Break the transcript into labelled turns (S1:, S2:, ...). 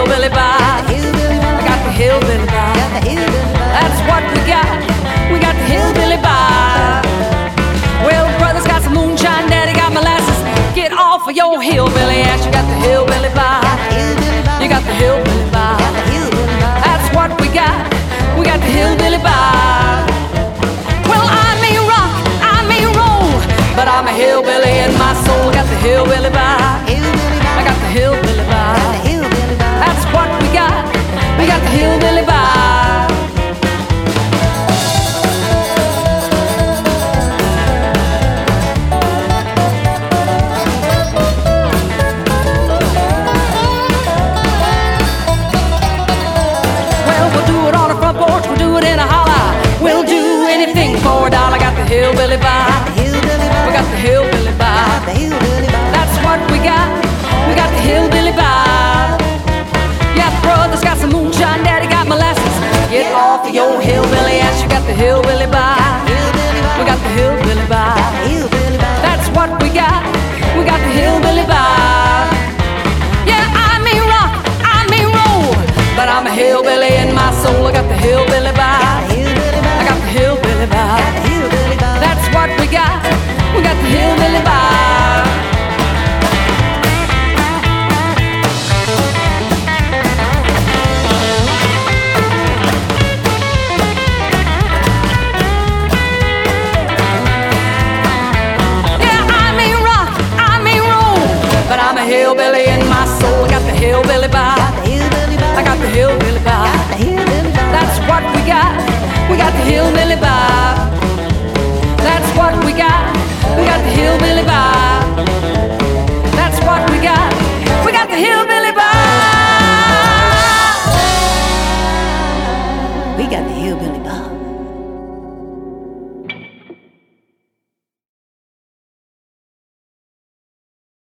S1: hillbilly vibe. I got the hillbilly vibe. That's what we got. We got the hillbilly vibe. Well, brother's got some moonshine, daddy got molasses. Get off of your hillbilly ass. You got the hillbilly vibe. You got the hillbilly vibe. That's what we got. We got the hillbilly vibe. Well, I may rock, I may roll, but I'm a hillbilly in my soul. Got the hillbilly vibe. I got the hillbilly vibe. That's what we got. We got the hillbilly vibe. Well, we'll do it on the front porch. We'll do it in a holler. We'll do anything for a dollar. Got the hillbilly vibe. We got the hillbilly vibe. That's what we got. We got the hillbilly vibe. Yeah, brother's got some moonshine, daddy got molasses. Get off of your hillbilly ass. You got the hillbilly vibe. We got the hillbilly vibe. That's what we got. We got the hillbilly vibe. Yeah, I may rock, I may roll, but I'm a hillbilly in my soul. I got the hillbilly vibe. I got the hillbilly vibe. That's what we got. We got the hillbilly vibe. Yeah, I may rock, I may roll, but I'm a hillbilly in my soul. I got the hillbilly vibe. I got the hillbilly vibe. That's what we got. We got the hillbilly vibe.